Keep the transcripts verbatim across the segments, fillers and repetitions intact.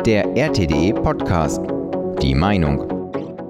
Der R T D Podcast. Die Meinung.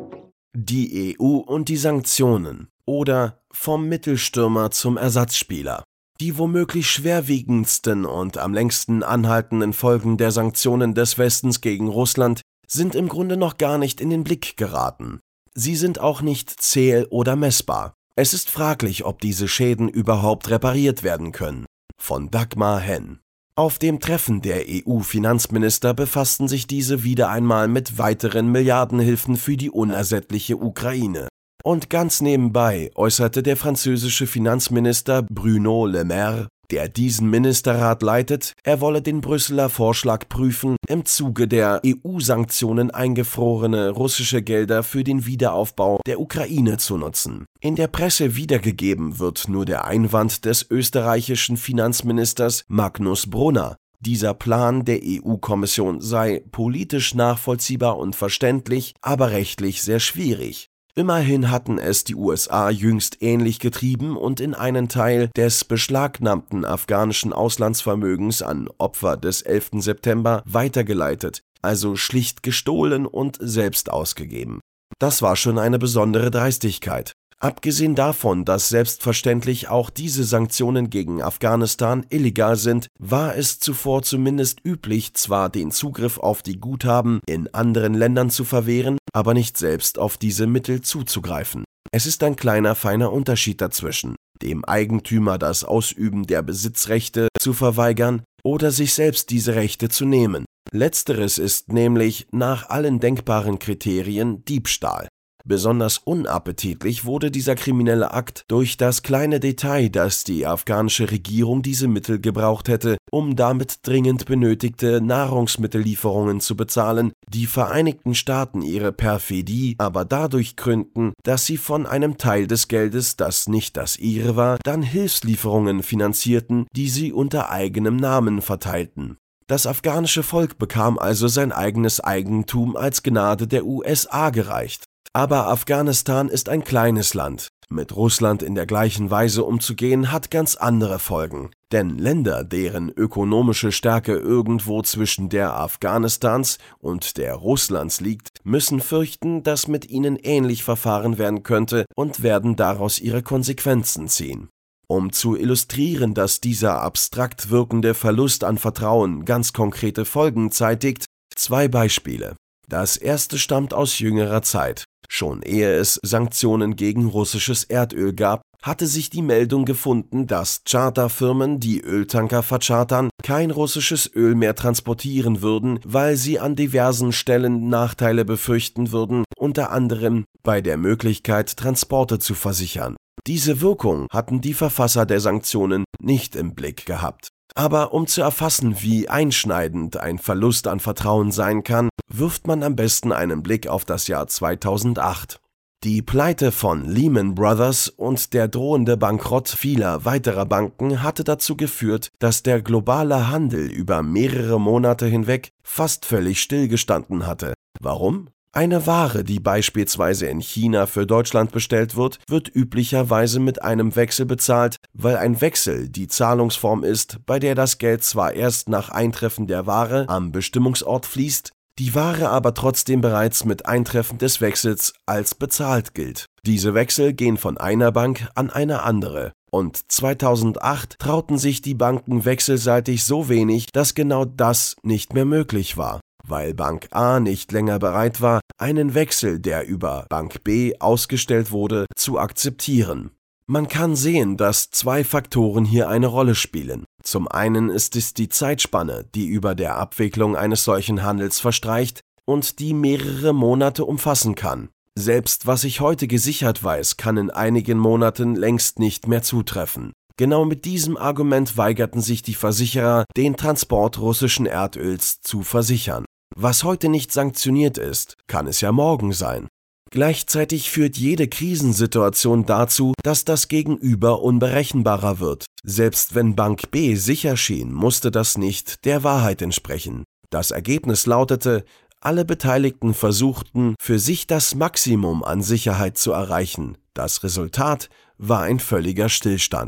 Die E U und die Sanktionen oder vom Mittelstürmer zum Ersatzspieler. Die womöglich schwerwiegendsten und am längsten anhaltenden Folgen der Sanktionen des Westens gegen Russland sind im Grunde noch gar nicht in den Blick geraten. Sie sind auch nicht zähl- oder messbar. Es ist fraglich, ob diese Schäden überhaupt repariert werden können. Von Dagmar Henn. Auf dem Treffen der E U-Finanzminister befassten sich diese wieder einmal mit weiteren Milliardenhilfen für die unersättliche Ukraine. Und ganz nebenbei äußerte der französische Finanzminister Bruno Le Maire, der diesen Ministerrat leitet, er wolle den Brüsseler Vorschlag prüfen, im Zuge der E U-Sanktionen eingefrorene russische Gelder für den Wiederaufbau der Ukraine zu nutzen. In der Presse wiedergegeben wird nur der Einwand des österreichischen Finanzministers Magnus Brunner. Dieser Plan der E U-Kommission sei politisch nachvollziehbar und verständlich, aber rechtlich sehr schwierig. Immerhin hatten es die U S A jüngst ähnlich getrieben und in einen Teil des beschlagnahmten afghanischen Auslandsvermögens an Opfer des elften September weitergeleitet, also schlicht gestohlen und selbst ausgegeben. Das war schon eine besondere Dreistigkeit. Abgesehen davon, dass selbstverständlich auch diese Sanktionen gegen Afghanistan illegal sind, war es zuvor zumindest üblich, zwar den Zugriff auf die Guthaben in anderen Ländern zu verwehren, aber nicht selbst auf diese Mittel zuzugreifen. Es ist ein kleiner, feiner Unterschied dazwischen, dem Eigentümer das Ausüben der Besitzrechte zu verweigern oder sich selbst diese Rechte zu nehmen. Letzteres ist nämlich nach allen denkbaren Kriterien Diebstahl. Besonders unappetitlich wurde dieser kriminelle Akt durch das kleine Detail, dass die afghanische Regierung diese Mittel gebraucht hätte, um damit dringend benötigte Nahrungsmittellieferungen zu bezahlen, die Vereinigten Staaten ihre Perfidie aber dadurch krönten, dass sie von einem Teil des Geldes, das nicht das ihre war, dann Hilfslieferungen finanzierten, die sie unter eigenem Namen verteilten. Das afghanische Volk bekam also sein eigenes Eigentum als Gnade der U S A gereicht. Aber Afghanistan ist ein kleines Land. Mit Russland in der gleichen Weise umzugehen, hat ganz andere Folgen. Denn Länder, deren ökonomische Stärke irgendwo zwischen der Afghanistans und der Russlands liegt, müssen fürchten, dass mit ihnen ähnlich verfahren werden könnte und werden daraus ihre Konsequenzen ziehen. Um zu illustrieren, dass dieser abstrakt wirkende Verlust an Vertrauen ganz konkrete Folgen zeitigt, zwei Beispiele. Das erste stammt aus jüngerer Zeit. Schon ehe es Sanktionen gegen russisches Erdöl gab, hatte sich die Meldung gefunden, dass Charterfirmen, die Öltanker verchartern, kein russisches Öl mehr transportieren würden, weil sie an diversen Stellen Nachteile befürchten würden, unter anderem bei der Möglichkeit, Transporte zu versichern. Diese Wirkung hatten die Verfasser der Sanktionen nicht im Blick gehabt. Aber um zu erfassen, wie einschneidend ein Verlust an Vertrauen sein kann, wirft man am besten einen Blick auf das Jahr zweitausendacht. Die Pleite von Lehman Brothers und der drohende Bankrott vieler weiterer Banken hatte dazu geführt, dass der globale Handel über mehrere Monate hinweg fast völlig stillgestanden hatte. Warum? Eine Ware, die beispielsweise in China für Deutschland bestellt wird, wird üblicherweise mit einem Wechsel bezahlt, weil ein Wechsel die Zahlungsform ist, bei der das Geld zwar erst nach Eintreffen der Ware am Bestimmungsort fließt, die Ware aber trotzdem bereits mit Eintreffen des Wechsels als bezahlt gilt. Diese Wechsel gehen von einer Bank an eine andere. Und zweitausendacht trauten sich die Banken wechselseitig so wenig, dass genau das nicht mehr möglich war. Weil Bank A nicht länger bereit war, einen Wechsel, der über Bank B ausgestellt wurde, zu akzeptieren. Man kann sehen, dass zwei Faktoren hier eine Rolle spielen. Zum einen ist es die Zeitspanne, die über der Abwicklung eines solchen Handels verstreicht und die mehrere Monate umfassen kann. Selbst was ich heute gesichert weiß, kann in einigen Monaten längst nicht mehr zutreffen. Genau mit diesem Argument weigerten sich die Versicherer, den Transport russischen Erdöls zu versichern. Was heute nicht sanktioniert ist, kann es ja morgen sein. Gleichzeitig führt jede Krisensituation dazu, dass das Gegenüber unberechenbarer wird. Selbst wenn Bank B sicher schien, musste das nicht der Wahrheit entsprechen. Das Ergebnis lautete, alle Beteiligten versuchten, für sich das Maximum an Sicherheit zu erreichen. Das Resultat war ein völliger Stillstand.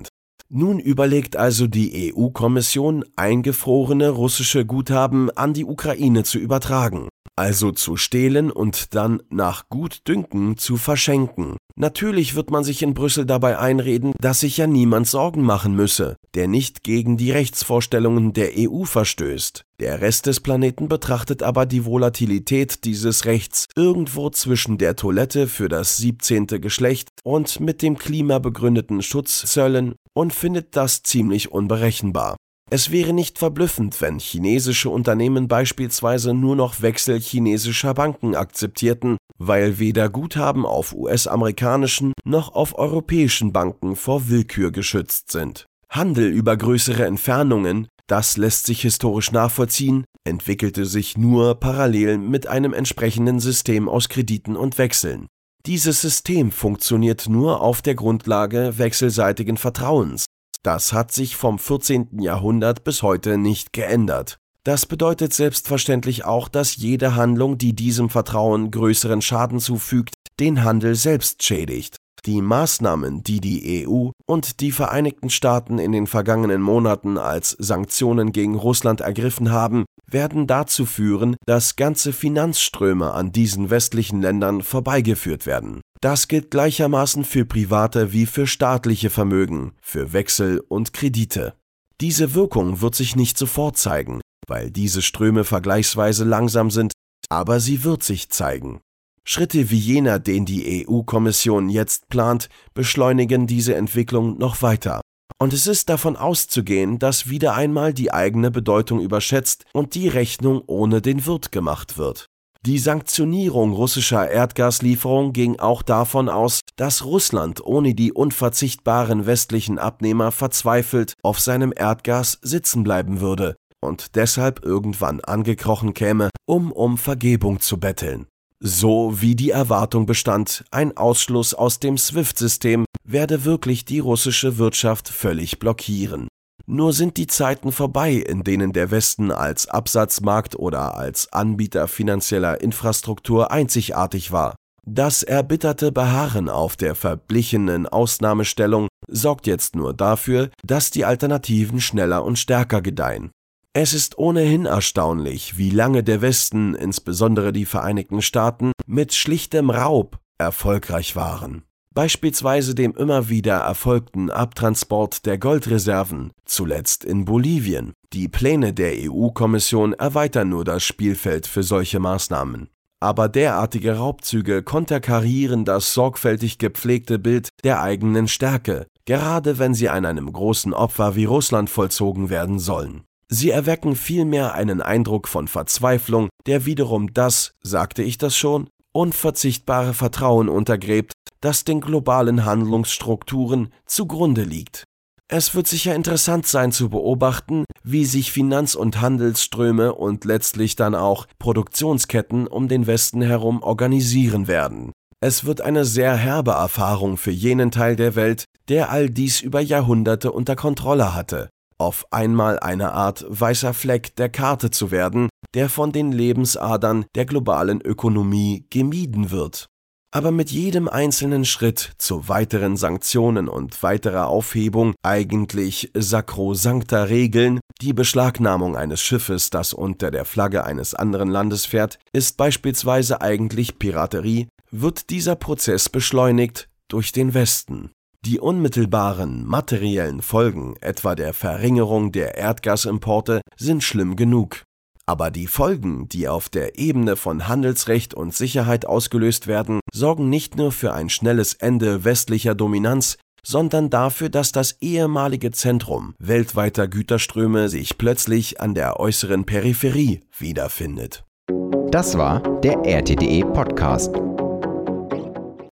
Nun überlegt also die E U-Kommission, eingefrorene russische Guthaben an die Ukraine zu übertragen, also zu stehlen und dann nach Gutdünken zu verschenken. Natürlich wird man sich in Brüssel dabei einreden, dass sich ja niemand Sorgen machen müsse, der nicht gegen die Rechtsvorstellungen der E U verstößt. Der Rest des Planeten betrachtet aber die Volatilität dieses Rechts irgendwo zwischen der Toilette für das siebzehnte Geschlecht und mit dem klimabegründeten Schutzzöllen und findet das ziemlich unberechenbar. Es wäre nicht verblüffend, wenn chinesische Unternehmen beispielsweise nur noch Wechsel chinesischer Banken akzeptierten, weil weder Guthaben auf U S-amerikanischen noch auf europäischen Banken vor Willkür geschützt sind. Handel über größere Entfernungen, das lässt sich historisch nachvollziehen, entwickelte sich nur parallel mit einem entsprechenden System aus Krediten und Wechseln. Dieses System funktioniert nur auf der Grundlage wechselseitigen Vertrauens. Das hat sich vom vierzehnten Jahrhundert bis heute nicht geändert. Das bedeutet selbstverständlich auch, dass jede Handlung, die diesem Vertrauen größeren Schaden zufügt, den Handel selbst schädigt. Die Maßnahmen, die die E U und die Vereinigten Staaten in den vergangenen Monaten als Sanktionen gegen Russland ergriffen haben, werden dazu führen, dass ganze Finanzströme an diesen westlichen Ländern vorbeigeführt werden. Das gilt gleichermaßen für private wie für staatliche Vermögen, für Wechsel und Kredite. Diese Wirkung wird sich nicht sofort zeigen, weil diese Ströme vergleichsweise langsam sind, aber sie wird sich zeigen. Schritte wie jener, den die E U-Kommission jetzt plant, beschleunigen diese Entwicklung noch weiter. Und es ist davon auszugehen, dass wieder einmal die eigene Bedeutung überschätzt und die Rechnung ohne den Wirt gemacht wird. Die Sanktionierung russischer Erdgaslieferung ging auch davon aus, dass Russland ohne die unverzichtbaren westlichen Abnehmer verzweifelt auf seinem Erdgas sitzen bleiben würde und deshalb irgendwann angekrochen käme, um um Vergebung zu betteln. So wie die Erwartung bestand, ein Ausschluss aus dem SWIFT-System werde wirklich die russische Wirtschaft völlig blockieren. Nur sind die Zeiten vorbei, in denen der Westen als Absatzmarkt oder als Anbieter finanzieller Infrastruktur einzigartig war. Das erbitterte Beharren auf der verblichenen Ausnahmestellung sorgt jetzt nur dafür, dass die Alternativen schneller und stärker gedeihen. Es ist ohnehin erstaunlich, wie lange der Westen, insbesondere die Vereinigten Staaten, mit schlichtem Raub erfolgreich waren. Beispielsweise dem immer wieder erfolgten Abtransport der Goldreserven, zuletzt in Bolivien. Die Pläne der E U-Kommission erweitern nur das Spielfeld für solche Maßnahmen. Aber derartige Raubzüge konterkarieren das sorgfältig gepflegte Bild der eigenen Stärke, gerade wenn sie an einem großen Opfer wie Russland vollzogen werden sollen. Sie erwecken vielmehr einen Eindruck von Verzweiflung, der wiederum das, sagte ich das schon, unverzichtbare Vertrauen untergräbt, das den globalen Handlungsstrukturen zugrunde liegt. Es wird sicher interessant sein zu beobachten, wie sich Finanz- und Handelsströme und letztlich dann auch Produktionsketten um den Westen herum organisieren werden. Es wird eine sehr herbe Erfahrung für jenen Teil der Welt, der all dies über Jahrhunderte unter Kontrolle hatte. Auf einmal eine Art weißer Fleck der Karte zu werden, der von den Lebensadern der globalen Ökonomie gemieden wird. Aber mit jedem einzelnen Schritt zu weiteren Sanktionen und weiterer Aufhebung eigentlich sakrosankter Regeln, die Beschlagnahmung eines Schiffes, das unter der Flagge eines anderen Landes fährt, ist beispielsweise eigentlich Piraterie, wird dieser Prozess beschleunigt durch den Westen. Die unmittelbaren materiellen Folgen, etwa der Verringerung der Erdgasimporte, sind schlimm genug. Aber die Folgen, die auf der Ebene von Handelsrecht und Sicherheit ausgelöst werden, sorgen nicht nur für ein schnelles Ende westlicher Dominanz, sondern dafür, dass das ehemalige Zentrum weltweiter Güterströme sich plötzlich an der äußeren Peripherie wiederfindet. Das war der R T D E Podcast.